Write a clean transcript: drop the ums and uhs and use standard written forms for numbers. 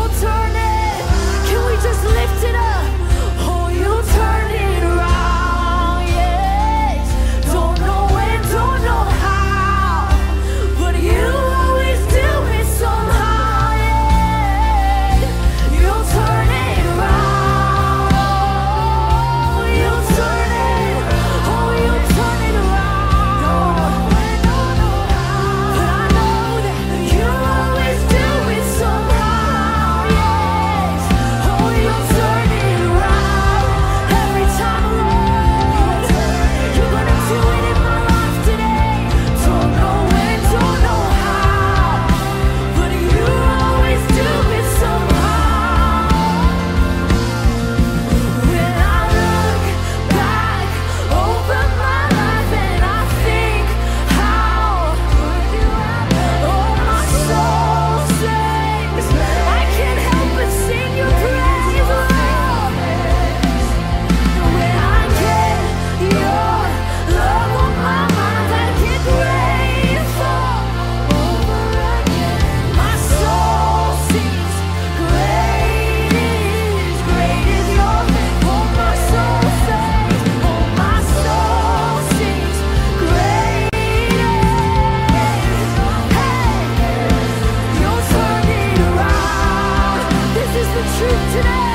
you'll turn it. Can we just lift it up? Oh, you'll turn it around, yes. Don't know when, don't know how, but you always do it somehow, yeah. You'll turn it around. Oh, you'll turn it. Oh, you'll turn it around. But I know that you always do it somehow, yes. Oh, you'll turn it around every time, Lord. You're gonna do it in my life today. Don't know when, don't know how, but you always do it somehow. When I look back over my life and I think how good you have been, oh, my soul sings. I can't help but sing your praise, Lord. When I get your love on my mind, I get grateful over again. My soul sings, great is your name. Oh, my soul sings, oh, my soul sings, great is. Hey, you'll turn it around. This is the truth today.